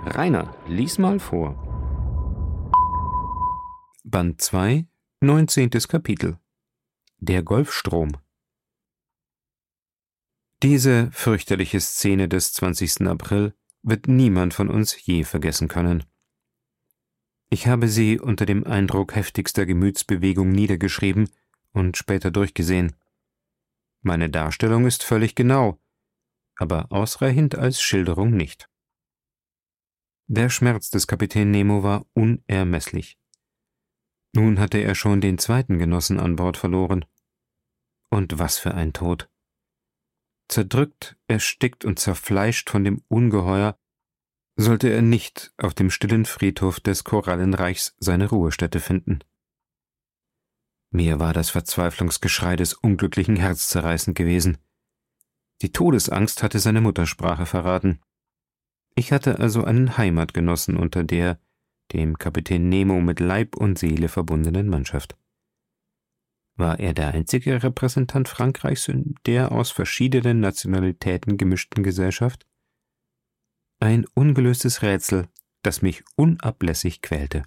Rainer, lies mal vor. Band 2, 19. Kapitel. Der Golfstrom. Diese fürchterliche Szene des 20. April wird niemand von uns je vergessen können. Ich habe sie unter dem Eindruck heftigster Gemütsbewegung niedergeschrieben und später durchgesehen. Meine Darstellung ist völlig genau, aber ausreichend als Schilderung nicht. Der Schmerz des Kapitän Nemo war unermesslich. Nun hatte er schon den zweiten Genossen an Bord verloren. Und was für ein Tod! Zerdrückt, erstickt und zerfleischt von dem Ungeheuer, sollte er nicht auf dem stillen Friedhof des Korallenreichs seine Ruhestätte finden. Mir war das Verzweiflungsgeschrei des Unglücklichen herzzerreißend gewesen. Die Todesangst hatte seine Muttersprache verraten. Ich hatte also einen Heimatgenossen unter der dem Kapitän Nemo mit Leib und Seele verbundenen Mannschaft. War er der einzige Repräsentant Frankreichs in der aus verschiedenen Nationalitäten gemischten Gesellschaft? Ein ungelöstes Rätsel, das mich unablässig quälte.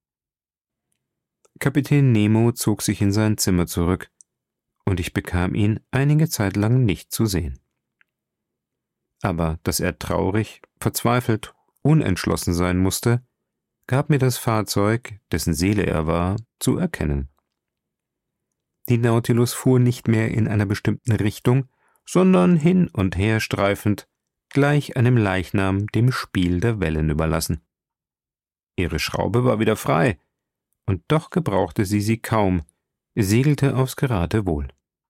Kapitän Nemo zog sich in sein Zimmer zurück, und ich bekam ihn einige Zeit lang nicht zu sehen. Aber dass er traurig, verzweifelt, unentschlossen sein musste, gab mir das Fahrzeug, dessen Seele er war, zu erkennen. Die Nautilus fuhr nicht mehr in einer bestimmten Richtung, sondern hin und her streifend, gleich einem Leichnam dem Spiel der Wellen überlassen. Ihre Schraube war wieder frei, und doch gebrauchte sie kaum, segelte aufs Geratewohl.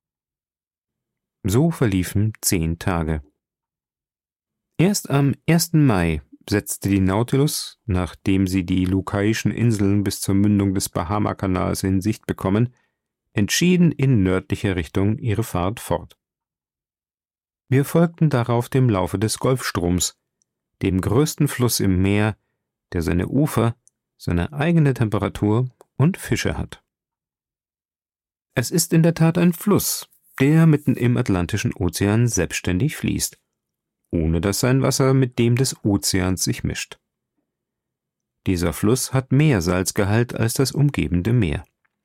So verliefen 10 Tage. Erst am 1. Mai setzte die Nautilus, nachdem sie die Lucaischen Inseln bis zur Mündung des Bahamakanals in Sicht bekommen, entschieden in nördlicher Richtung ihre Fahrt fort. Wir folgten darauf dem Laufe des Golfstroms, dem größten Fluss im Meer, der seine Ufer, seine eigene Temperatur und Fische hat. Es ist in der Tat ein Fluss, der mitten im Atlantischen Ozean selbstständig fließt, ohne dass sein Wasser mit dem des Ozeans sich mischt. Dieser Fluss hat mehr Salzgehalt als das umgebende Meer.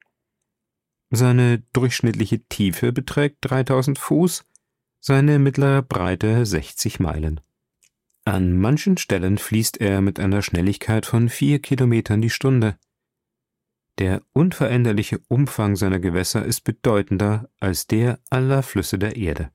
Seine durchschnittliche Tiefe beträgt 3000 Fuß, seine mittlere Breite 60 Meilen. An manchen Stellen fließt er mit einer Schnelligkeit von 4 Kilometern die Stunde. Der unveränderliche Umfang seiner Gewässer ist bedeutender als der aller Flüsse der Erde.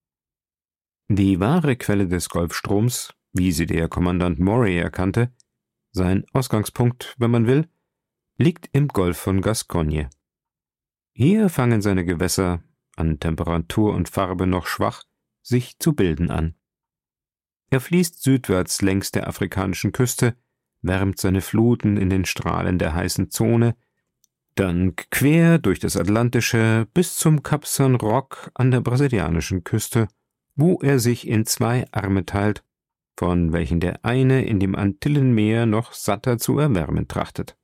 Die wahre Quelle des Golfstroms, wie sie der Kommandant Maury erkannte, sein Ausgangspunkt, wenn man will, liegt im Golf von Gascogne. Hier fangen seine Gewässer, an Temperatur und Farbe noch schwach, sich zu bilden an. Er fließt südwärts längs der afrikanischen Küste, wärmt seine Fluten in den Strahlen der heißen Zone, dann quer durch das Atlantische bis zum Kap San Roque an der brasilianischen Küste, wo er sich in 2 Arme teilt, von welchen der eine in dem Antillenmeer noch satter zu erwärmen trachtet.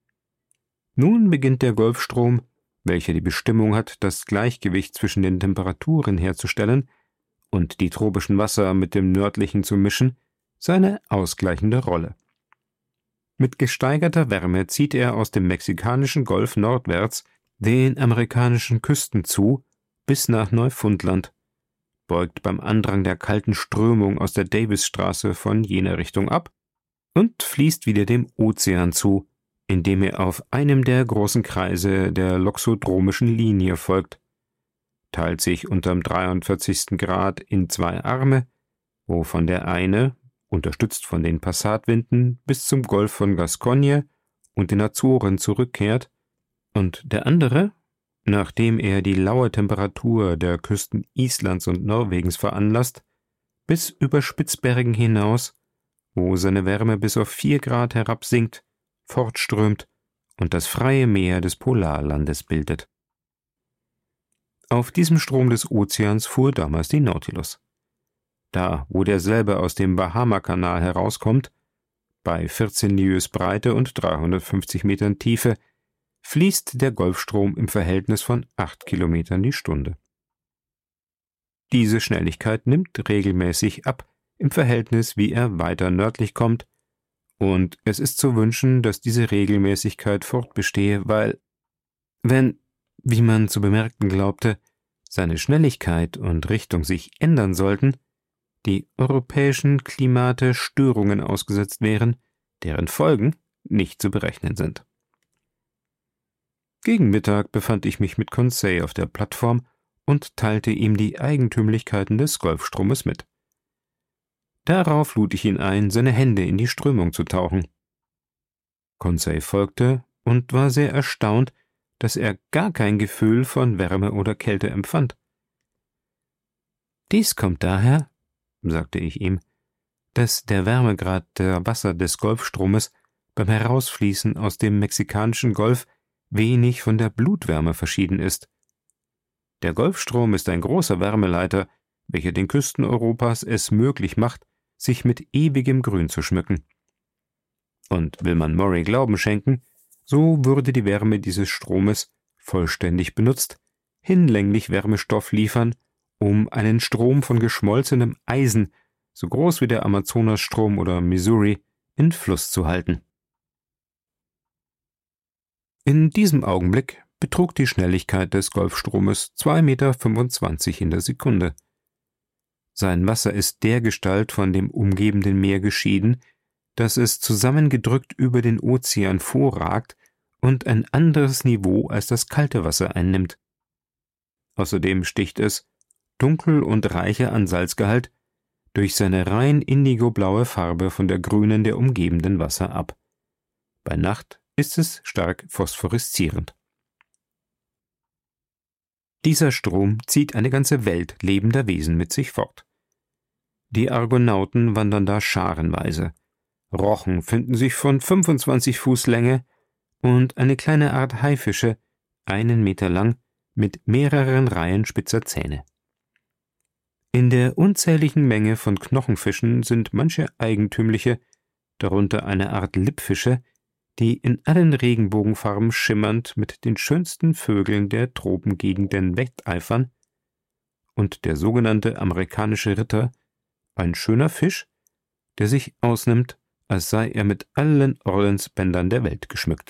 Nun beginnt der Golfstrom, welcher die Bestimmung hat, das Gleichgewicht zwischen den Temperaturen herzustellen und die tropischen Wasser mit dem nördlichen zu mischen, seine ausgleichende Rolle. Mit gesteigerter Wärme zieht er aus dem mexikanischen Golf nordwärts den amerikanischen Küsten zu bis nach Neufundland, beugt beim Andrang der kalten Strömung aus der Davisstraße von jener Richtung ab und fließt wieder dem Ozean zu, indem er auf einem der großen Kreise der loxodromischen Linie folgt, teilt sich unterm 43. Grad in 2 Arme, wovon der eine, unterstützt von den Passatwinden, bis zum Golf von Gascogne und den Azoren zurückkehrt, und der andere, nachdem er die laue Temperatur der Küsten Islands und Norwegens veranlasst, bis über Spitzbergen hinaus, wo seine Wärme bis auf 4 Grad herabsinkt, fortströmt und das freie Meer des Polarlandes bildet. Auf diesem Strom des Ozeans fuhr damals die Nautilus. Da, wo derselbe aus dem Bahamakanal herauskommt, bei 14 Lieues Breite und 350 Metern Tiefe, fließt der Golfstrom im Verhältnis von 8 Kilometern die Stunde. Diese Schnelligkeit nimmt regelmäßig ab, im Verhältnis, wie er weiter nördlich kommt, Und es ist zu wünschen, dass diese Regelmäßigkeit fortbestehe, weil, wenn, wie man zu bemerken glaubte, seine Schnelligkeit und Richtung sich ändern sollten, die europäischen Klimate Störungen ausgesetzt wären, deren Folgen nicht zu berechnen sind. Gegen Mittag befand ich mich mit Conseil auf der Plattform und teilte ihm die Eigentümlichkeiten des Golfstromes mit. Darauf lud ich ihn ein, seine Hände in die Strömung zu tauchen. Conseil folgte und war sehr erstaunt, dass er gar kein Gefühl von Wärme oder Kälte empfand. »Dies kommt daher«, sagte ich ihm, »dass der Wärmegrad der Wasser des Golfstromes beim Herausfließen aus dem mexikanischen Golf wenig von der Blutwärme verschieden ist. Der Golfstrom ist ein großer Wärmeleiter, welcher den Küsten Europas es möglich macht, sich mit ewigem Grün zu schmücken. Und will man Murray Glauben schenken, so würde die Wärme dieses Stromes, vollständig benutzt, hinlänglich Wärmestoff liefern, um einen Strom von geschmolzenem Eisen, so groß wie der Amazonasstrom oder Missouri, in Fluss zu halten. In diesem Augenblick betrug die Schnelligkeit des Golfstromes 2,25 Meter in der Sekunde. Sein Wasser ist dergestalt von dem umgebenden Meer geschieden, dass es zusammengedrückt über den Ozean vorragt und ein anderes Niveau als das kalte Wasser einnimmt. Außerdem sticht es, dunkel und reicher an Salzgehalt, durch seine rein indigoblaue Farbe von der grünen der umgebenden Wasser ab. Bei Nacht ist es stark phosphoreszierend. Dieser Strom zieht eine ganze Welt lebender Wesen mit sich fort. Die Argonauten wandern da scharenweise. Rochen finden sich von 25 Fuß Länge und eine kleine Art Haifische, 1 Meter lang, mit mehreren Reihen spitzer Zähne. In der unzähligen Menge von Knochenfischen sind manche eigentümliche, darunter eine Art Lippfische, die in allen Regenbogenfarben schimmernd mit den schönsten Vögeln der Tropengegenden wetteifern, und der sogenannte amerikanische Ritter, ein schöner Fisch, der sich ausnimmt, als sei er mit allen Ordensbändern der Welt geschmückt.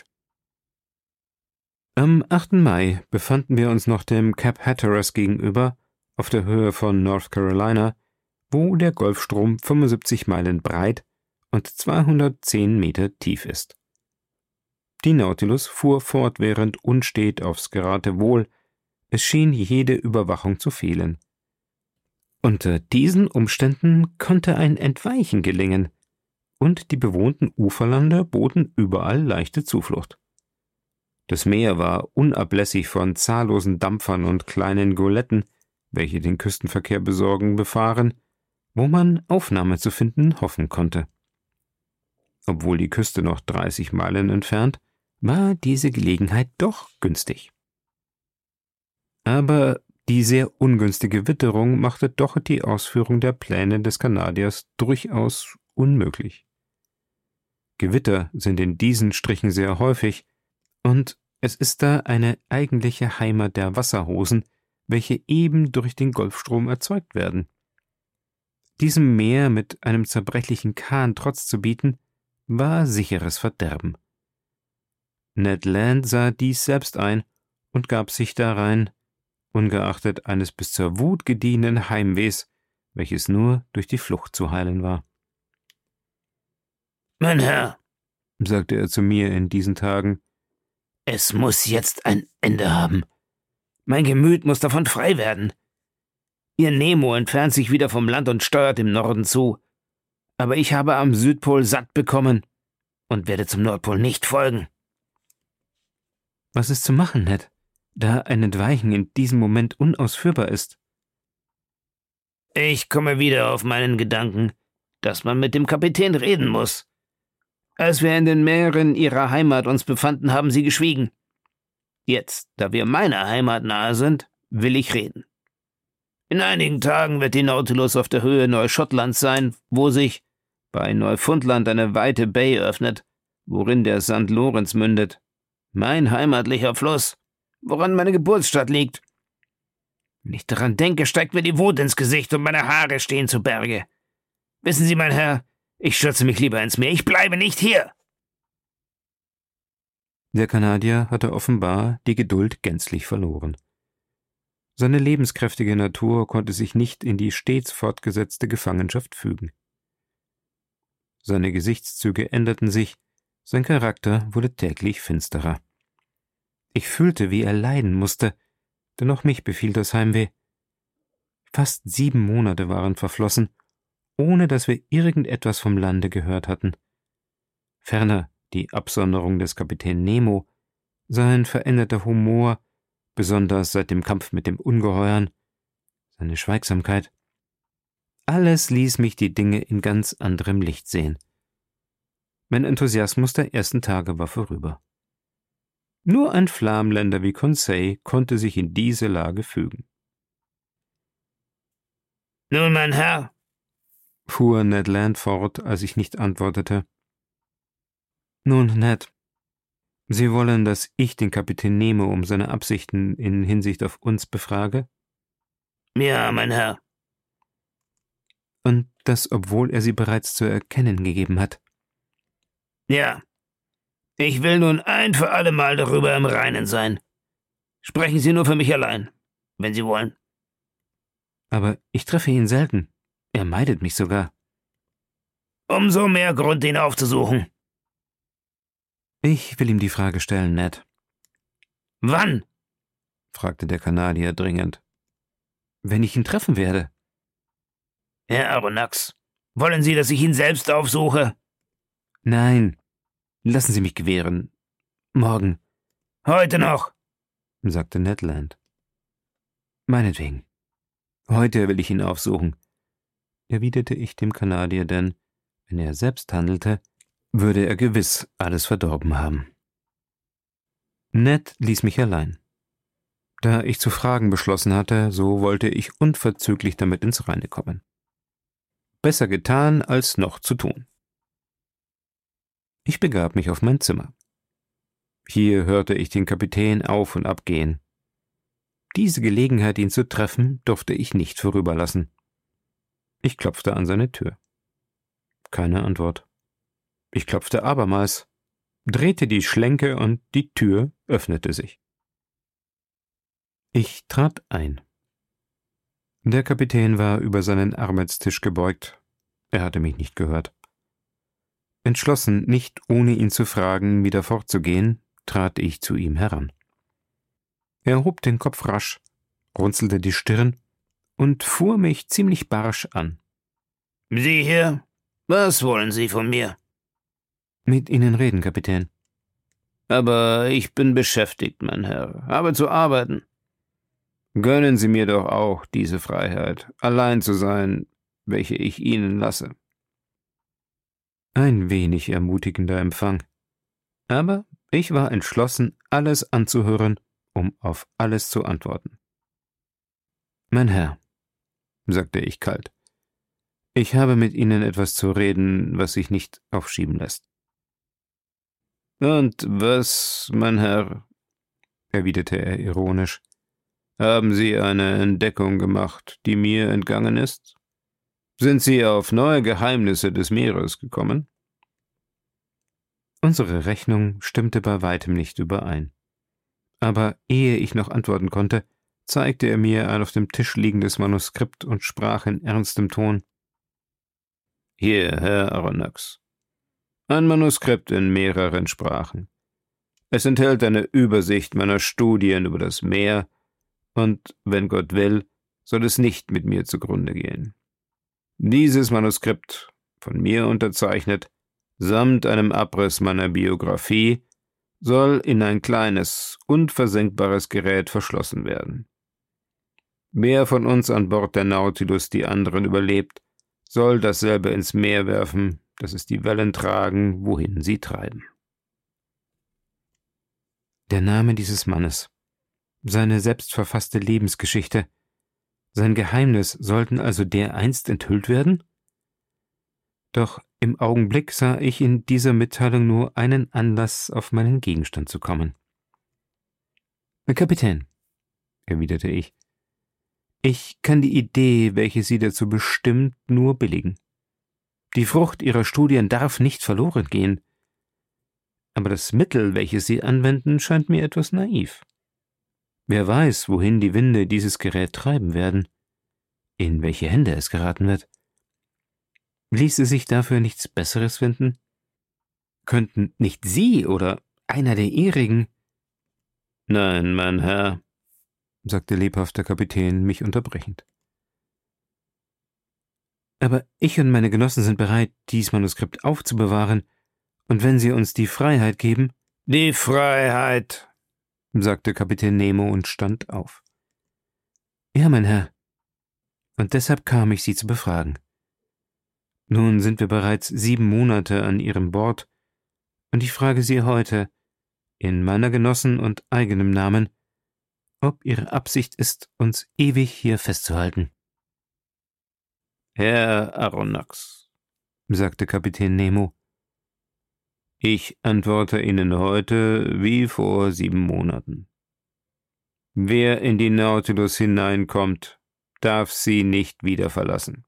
Am 8. Mai befanden wir uns noch dem Cap Hatteras gegenüber, auf der Höhe von North Carolina, wo der Golfstrom 75 Meilen breit und 210 Meter tief ist. Die Nautilus fuhr fortwährend unstet aufs Geratewohl, es schien jede Überwachung zu fehlen. Unter diesen Umständen konnte ein Entweichen gelingen, und die bewohnten Uferlande boten überall leichte Zuflucht. Das Meer war unablässig von zahllosen Dampfern und kleinen Goletten, welche den Küstenverkehr besorgen, befahren, wo man Aufnahme zu finden hoffen konnte. Obwohl die Küste noch 30 Meilen entfernt, war diese Gelegenheit doch günstig. Aber die sehr ungünstige Witterung machte doch die Ausführung der Pläne des Kanadiers durchaus unmöglich. Gewitter sind in diesen Strichen sehr häufig, und es ist da eine eigentliche Heimat der Wasserhosen, welche eben durch den Golfstrom erzeugt werden. Diesem Meer mit einem zerbrechlichen Kahn Trotz zu bieten, war sicheres Verderben. Ned Land sah dies selbst ein und gab sich darein, ungeachtet eines bis zur Wut gediehenen Heimwehs, welches nur durch die Flucht zu heilen war. »Mein Herr«, sagte er zu mir in diesen Tagen, »es muss jetzt ein Ende haben. Mein Gemüt muss davon frei werden. Ihr Nemo entfernt sich wieder vom Land und steuert im Norden zu. Aber ich habe am Südpol satt bekommen und werde zum Nordpol nicht folgen.« »Was ist zu machen, Ned, da ein Entweichen in diesem Moment unausführbar ist?« »Ich komme wieder auf meinen Gedanken, dass man mit dem Kapitän reden muss. Als wir in den Meeren Ihrer Heimat uns befanden, haben Sie geschwiegen. Jetzt, da wir meiner Heimat nahe sind, will ich reden. In einigen Tagen wird die Nautilus auf der Höhe Neuschottlands sein, wo sich bei Neufundland eine weite Bay öffnet, worin der St. Lorenz mündet. Mein heimatlicher Fluss, woran meine Geburtsstadt liegt. Wenn ich daran denke, steigt mir die Wut ins Gesicht und meine Haare stehen zu Berge. Wissen Sie, mein Herr, Ich stürze mich lieber ins Meer. Ich bleibe nicht hier!« Der Kanadier hatte offenbar die Geduld gänzlich verloren. Seine lebenskräftige Natur konnte sich nicht in die stets fortgesetzte Gefangenschaft fügen. Seine Gesichtszüge änderten sich, sein Charakter wurde täglich finsterer. Ich fühlte, wie er leiden musste, denn auch mich befiel das Heimweh. Fast 7 Monate waren verflossen, ohne dass wir irgendetwas vom Lande gehört hatten. Ferner die Absonderung des Kapitän Nemo, sein veränderter Humor, besonders seit dem Kampf mit dem Ungeheuern, seine Schweigsamkeit. Alles ließ mich die Dinge in ganz anderem Licht sehen. Mein Enthusiasmus der ersten Tage war vorüber. Nur ein Flamländer wie Conseil konnte sich in diese Lage fügen. »Nun, mein Herr«, fuhr Ned Land fort, als ich nicht antwortete. »Nun, Ned, Sie wollen, dass ich den Kapitän Nemo um seine Absichten in Hinsicht auf uns befrage?« »Ja, mein Herr.« »Und das, obwohl er sie bereits zu erkennen gegeben hat?« »Ja. Ich will nun ein für allemal darüber im Reinen sein. Sprechen Sie nur für mich allein, wenn Sie wollen.« »Aber ich treffe ihn selten. Er meidet mich sogar.« »Umso mehr Grund, ihn aufzusuchen.« »Ich will ihm die Frage stellen, Ned.« »Wann?« fragte der Kanadier dringend. »Wenn ich ihn treffen werde.« »Herr Aronnax, wollen Sie, dass ich ihn selbst aufsuche?« »Nein, lassen Sie mich gewähren. Morgen.« »Heute noch«, sagte Ned Land. »Meinetwegen. Heute will ich ihn aufsuchen«, erwiderte ich dem Kanadier, denn, wenn er selbst handelte, würde er gewiss alles verdorben haben. Ned ließ mich allein. Da ich zu fragen beschlossen hatte, so wollte ich unverzüglich damit ins Reine kommen. Besser getan, als noch zu tun. Ich begab mich auf mein Zimmer. Hier hörte ich den Kapitän auf und ab gehen. Diese Gelegenheit, ihn zu treffen, durfte ich nicht vorüberlassen. Ich klopfte an seine Tür. Keine Antwort. Ich klopfte abermals, drehte die Schlenke und die Tür öffnete sich. Ich trat ein. Der Kapitän war über seinen Arbeitstisch gebeugt. Er hatte mich nicht gehört. Entschlossen, nicht ohne ihn zu fragen, wieder fortzugehen, trat ich zu ihm heran. Er hob den Kopf rasch, runzelte die Stirn und fuhr mich ziemlich barsch an. »Sie hier? Was wollen Sie von mir?« »Mit Ihnen reden, Kapitän.« »Aber ich bin beschäftigt, mein Herr, habe zu arbeiten.« »Gönnen Sie mir doch auch diese Freiheit, allein zu sein, welche ich Ihnen lasse.« Ein wenig ermutigender Empfang. Aber ich war entschlossen, alles anzuhören, um auf alles zu antworten. »Mein Herr«, sagte ich kalt, »ich habe mit Ihnen etwas zu reden, was sich nicht aufschieben lässt.« »Und was, mein Herr?« erwiderte er ironisch. »Haben Sie eine Entdeckung gemacht, die mir entgangen ist? Sind Sie auf neue Geheimnisse des Meeres gekommen?« Unsere Rechnung stimmte bei weitem nicht überein. Aber ehe ich noch antworten konnte, zeigte er mir ein auf dem Tisch liegendes Manuskript und sprach in ernstem Ton. »Hier, Herr Aronnax. Ein Manuskript in mehreren Sprachen. Es enthält eine Übersicht meiner Studien über das Meer, und, wenn Gott will, soll es nicht mit mir zugrunde gehen. Dieses Manuskript, von mir unterzeichnet, samt einem Abriss meiner Biografie, soll in ein kleines, unversenkbares Gerät verschlossen werden. Wer von uns an Bord der Nautilus die anderen überlebt, soll dasselbe ins Meer werfen, dass es die Wellen tragen, wohin sie treiben.« Der Name dieses Mannes, seine selbstverfasste Lebensgeschichte, sein Geheimnis sollten also dereinst enthüllt werden? Doch im Augenblick sah ich in dieser Mitteilung nur einen Anlass, auf meinen Gegenstand zu kommen. »Kapitän«, erwiderte ich kann die Idee, welche Sie dazu bestimmt, nur billigen. Die Frucht ihrer Studien darf nicht verloren gehen. Aber das Mittel, welches sie anwenden, scheint mir etwas naiv. Wer weiß, wohin die Winde dieses Gerät treiben werden, in welche Hände es geraten wird. Ließe sich dafür nichts Besseres finden? Könnten nicht Sie oder einer der Ihrigen? »Nein, mein Herr«, sagte lebhaft der Kapitän, mich unterbrechend. »Aber ich und meine Genossen sind bereit, dies Manuskript aufzubewahren, und wenn Sie uns die Freiheit geben...« »Die Freiheit«, sagte Kapitän Nemo und stand auf. »Ja, mein Herr, und deshalb kam ich, Sie zu befragen. Nun sind wir bereits 7 Monate an Ihrem Bord, und ich frage Sie heute, in meiner Genossen und eigenem Namen, ob Ihre Absicht ist, uns ewig hier festzuhalten.« »Herr Aronnax«, sagte Kapitän Nemo, »ich antworte Ihnen heute wie vor 7 Monaten. Wer in die Nautilus hineinkommt, darf sie nicht wieder verlassen.«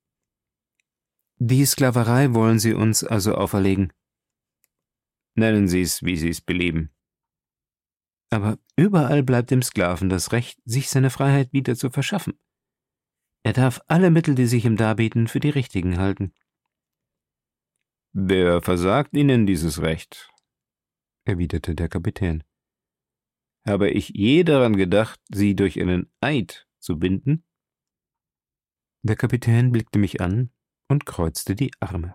»Die Sklaverei wollen Sie uns also auferlegen?« »Nennen Sie es, wie Sie es belieben.« »Aber überall bleibt dem Sklaven das Recht, sich seine Freiheit wieder zu verschaffen. Er darf alle Mittel, die sich ihm darbieten, für die richtigen halten.« »Wer versagt Ihnen dieses Recht?«, erwiderte der Kapitän. »Habe ich je daran gedacht, Sie durch einen Eid zu binden?« Der Kapitän blickte mich an und kreuzte die Arme.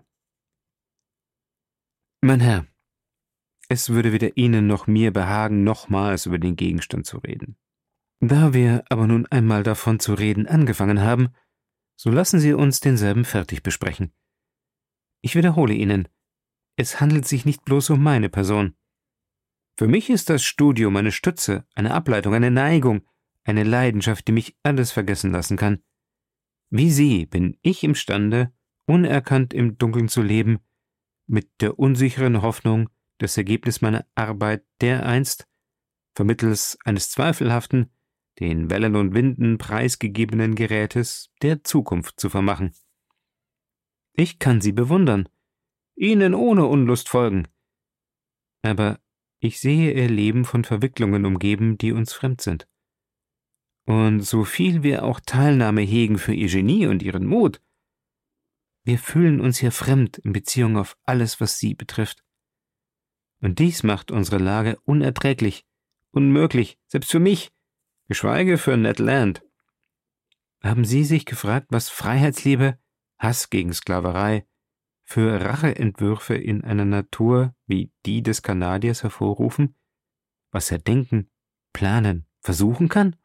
»Mein Herr, es würde weder Ihnen noch mir behagen, nochmals über den Gegenstand zu reden. Da wir aber nun einmal davon zu reden angefangen haben, so lassen Sie uns denselben fertig besprechen. Ich wiederhole Ihnen, es handelt sich nicht bloß um meine Person. Für mich ist das Studium eine Stütze, eine Ableitung, eine Neigung, eine Leidenschaft, die mich alles vergessen lassen kann. Wie Sie bin ich imstande, unerkannt im Dunkeln zu leben, mit der unsicheren Hoffnung, das Ergebnis meiner Arbeit dereinst, vermittels eines zweifelhaften, den Wellen und Winden preisgegebenen Gerätes, der Zukunft zu vermachen. Ich kann Sie bewundern, Ihnen ohne Unlust folgen. Aber ich sehe Ihr Leben von Verwicklungen umgeben, die uns fremd sind. Und so viel wir auch Teilnahme hegen für Ihr Genie und Ihren Mut, wir fühlen uns hier fremd in Beziehung auf alles, was Sie betrifft. Und dies macht unsere Lage unerträglich, unmöglich, selbst für mich, geschweige für Ned Land. Haben Sie sich gefragt, was Freiheitsliebe, Hass gegen Sklaverei, für Racheentwürfe in einer Natur wie die des Kanadiers hervorrufen? Was er denken, planen, versuchen kann?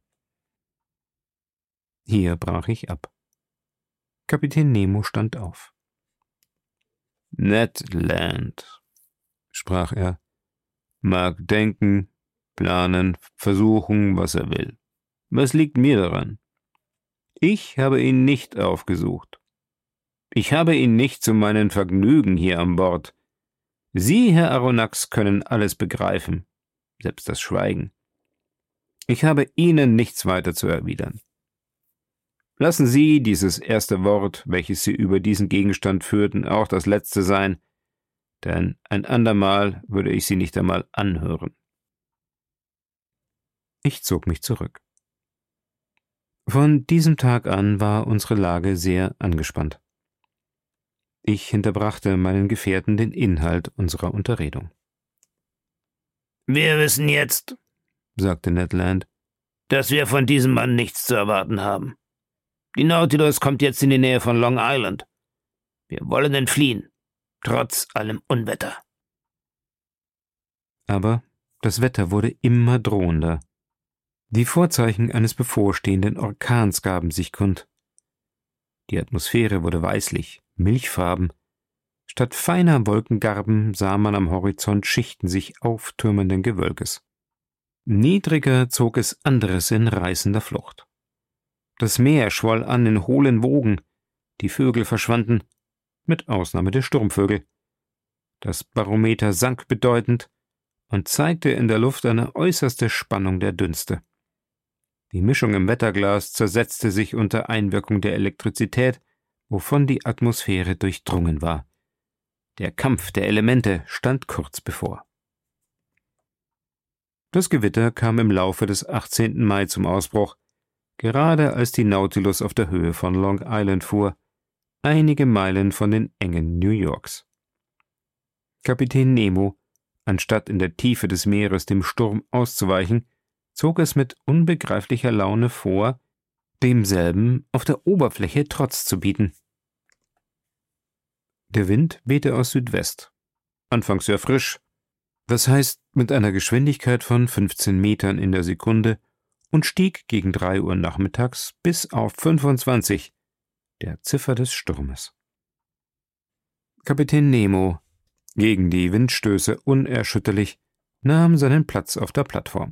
Hier brach ich ab. Kapitän Nemo stand auf. »Ned Land«, sprach er, »mag denken, planen, versuchen, was er will. Was liegt mir daran? Ich habe ihn nicht aufgesucht. Ich habe ihn nicht zu meinen Vergnügen hier an Bord. Sie, Herr Aronnax, können alles begreifen, selbst das Schweigen. Ich habe Ihnen nichts weiter zu erwidern. Lassen Sie dieses erste Wort, welches Sie über diesen Gegenstand führten, auch das letzte sein, denn ein andermal würde ich Sie nicht einmal anhören.« Ich zog mich zurück. Von diesem Tag an war unsere Lage sehr angespannt. Ich hinterbrachte meinen Gefährten den Inhalt unserer Unterredung. »Wir wissen jetzt«, sagte Ned Land, »dass wir von diesem Mann nichts zu erwarten haben. Die Nautilus kommt jetzt in die Nähe von Long Island. Wir wollen entfliehen, trotz allem Unwetter.« Aber das Wetter wurde immer drohender. Die Vorzeichen eines bevorstehenden Orkans gaben sich kund. Die Atmosphäre wurde weißlich, milchfarben. Statt feiner Wolkengarben sah man am Horizont Schichten sich auftürmenden Gewölkes. Niedriger zog es anderes in reißender Flucht. Das Meer schwoll an in hohlen Wogen, die Vögel verschwanden, mit Ausnahme der Sturmvögel. Das Barometer sank bedeutend und zeigte in der Luft eine äußerste Spannung der Dünste. Die Mischung im Wetterglas zersetzte sich unter Einwirkung der Elektrizität, wovon die Atmosphäre durchdrungen war. Der Kampf der Elemente stand kurz bevor. Das Gewitter kam im Laufe des 18. Mai zum Ausbruch, gerade als die Nautilus auf der Höhe von Long Island fuhr, einige Meilen von den Engen New Yorks. Kapitän Nemo, anstatt in der Tiefe des Meeres dem Sturm auszuweichen, zog es mit unbegreiflicher Laune vor, demselben auf der Oberfläche Trotz zu bieten. Der Wind wehte aus Südwest, anfangs sehr frisch, das heißt mit einer Geschwindigkeit von 15 Metern in der Sekunde, und stieg gegen 3 Uhr nachmittags bis auf 25, der Ziffer des Sturmes. Kapitän Nemo, gegen die Windstöße unerschütterlich, nahm seinen Platz auf der Plattform.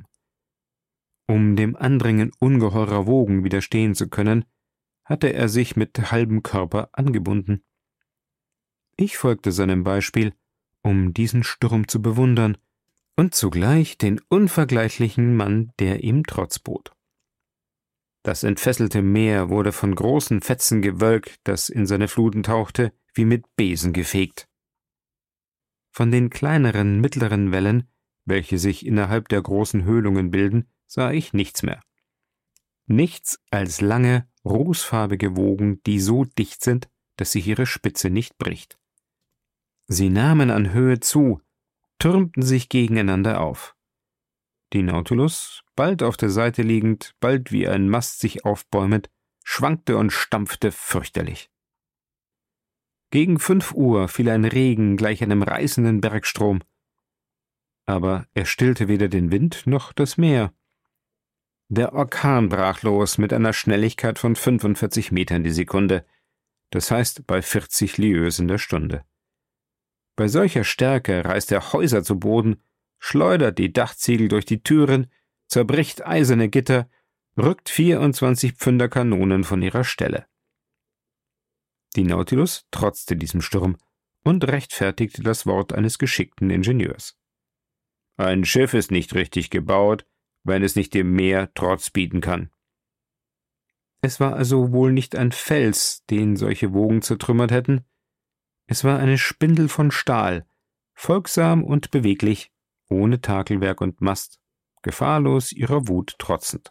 Um dem Andringen ungeheurer Wogen widerstehen zu können, hatte er sich mit halbem Körper angebunden. Ich folgte seinem Beispiel, um diesen Sturm zu bewundern und zugleich den unvergleichlichen Mann, der ihm Trotz bot. Das entfesselte Meer wurde von großen Fetzen Gewölk, das in seine Fluten tauchte, wie mit Besen gefegt. Von den kleineren, mittleren Wellen, welche sich innerhalb der großen Höhlungen bilden, sah ich nichts mehr. Nichts als lange, rußfarbige Wogen, die so dicht sind, dass sich ihre Spitze nicht bricht. Sie nahmen an Höhe zu, türmten sich gegeneinander auf. Die Nautilus, bald auf der Seite liegend, bald wie ein Mast sich aufbäumend, schwankte und stampfte fürchterlich. Gegen 5 Uhr fiel ein Regen gleich einem reißenden Bergstrom. Aber er stillte weder den Wind noch das Meer. Der Orkan brach los mit einer Schnelligkeit von 45 Metern die Sekunde, das heißt bei 40 Lieues in der Stunde. Bei solcher Stärke reißt er Häuser zu Boden, schleudert die Dachziegel durch die Türen, zerbricht eiserne Gitter, rückt 24 Pfünder Kanonen von ihrer Stelle. Die Nautilus trotzte diesem Sturm und rechtfertigte das Wort eines geschickten Ingenieurs. Ein Schiff ist nicht richtig gebaut, wenn es nicht dem Meer Trotz bieten kann. Es war also wohl nicht ein Fels, den solche Wogen zertrümmert hätten. Es war eine Spindel von Stahl, folgsam und beweglich, ohne Takelwerk und Mast, gefahrlos ihrer Wut trotzend.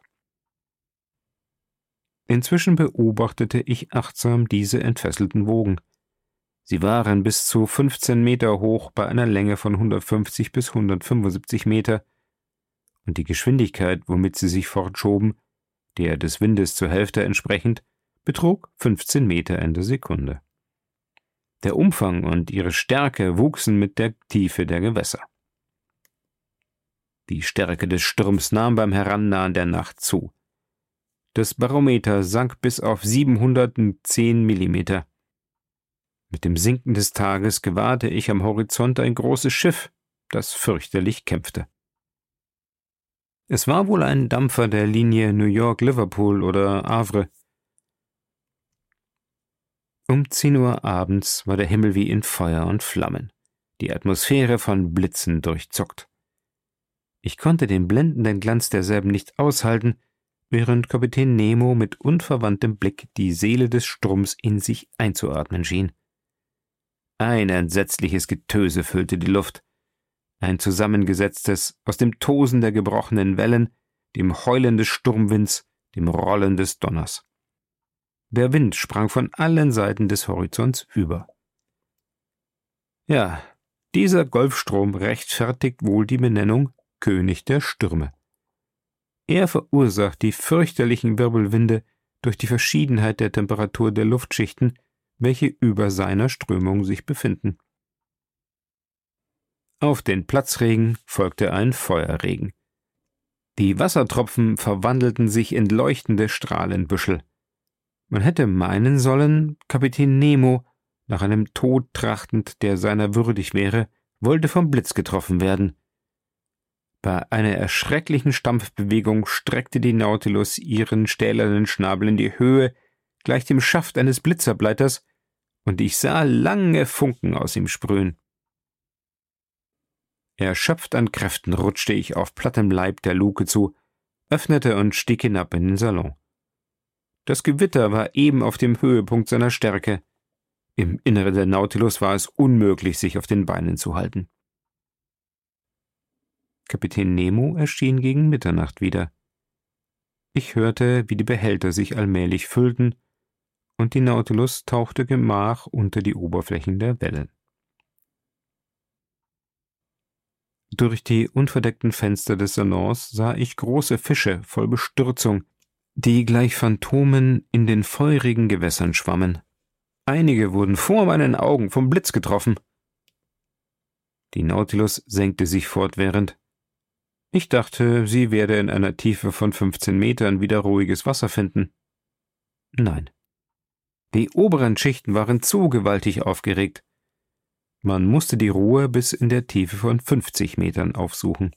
Inzwischen beobachtete ich achtsam diese entfesselten Wogen. Sie waren bis zu 15 Meter hoch bei einer Länge von 150 bis 175 Meter, und die Geschwindigkeit, womit sie sich fortschoben, der des Windes zur Hälfte entsprechend, betrug 15 Meter in der Sekunde. Der Umfang und ihre Stärke wuchsen mit der Tiefe der Gewässer. Die Stärke des Sturms nahm beim Herannahen der Nacht zu. Das Barometer sank bis auf 710 Millimeter. Mit dem Sinken des Tages gewahrte ich am Horizont ein großes Schiff, das fürchterlich kämpfte. Es war wohl ein Dampfer der Linie New York-Liverpool oder Havre. Um 10 Uhr abends war der Himmel wie in Feuer und Flammen, die Atmosphäre von Blitzen durchzuckt. Ich konnte den blendenden Glanz derselben nicht aushalten, während Kapitän Nemo mit unverwandtem Blick die Seele des Sturms in sich einzuatmen schien. Ein entsetzliches Getöse füllte die Luft, ein zusammengesetztes aus dem Tosen der gebrochenen Wellen, dem Heulen des Sturmwinds, dem Rollen des Donners. Der Wind sprang von allen Seiten des Horizonts über. Ja, dieser Golfstrom rechtfertigt wohl die Benennung König der Stürme. Er verursacht die fürchterlichen Wirbelwinde durch die Verschiedenheit der Temperatur der Luftschichten, welche über seiner Strömung sich befinden. Auf den Platzregen folgte ein Feuerregen. Die Wassertropfen verwandelten sich in leuchtende Strahlenbüschel. Man hätte meinen sollen, Kapitän Nemo, nach einem Tod trachtend, der seiner würdig wäre, wollte vom Blitz getroffen werden. Bei einer erschrecklichen Stampfbewegung streckte die Nautilus ihren stählernen Schnabel in die Höhe, gleich dem Schaft eines Blitzableiters, und ich sah lange Funken aus ihm sprühen. Erschöpft an Kräften rutschte ich auf plattem Leib der Luke zu, öffnete und stieg hinab in den Salon. Das Gewitter war eben auf dem Höhepunkt seiner Stärke. Im Inneren der Nautilus war es unmöglich, sich auf den Beinen zu halten. Kapitän Nemo erschien gegen Mitternacht wieder. Ich hörte, wie die Behälter sich allmählich füllten, und die Nautilus tauchte Gemach unter die Oberflächen der Wellen. Durch die unverdeckten Fenster des Salons sah ich große Fische voll Bestürzung, die gleich Phantomen in den feurigen Gewässern schwammen. Einige wurden vor meinen Augen vom Blitz getroffen. Die Nautilus senkte sich fortwährend. Ich dachte, sie werde in einer Tiefe von 15 Metern wieder ruhiges Wasser finden. Nein. Die oberen Schichten waren zu gewaltig aufgeregt. Man musste die Ruhe bis in der Tiefe von 50 Metern aufsuchen.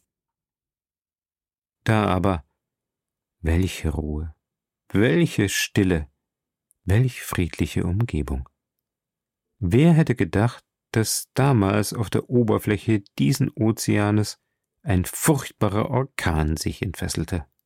Da aber, welche Ruhe, welche Stille, welch friedliche Umgebung. Wer hätte gedacht, dass damals auf der Oberfläche diesen Ozeanes ein furchtbarer Orkan sich entfesselte?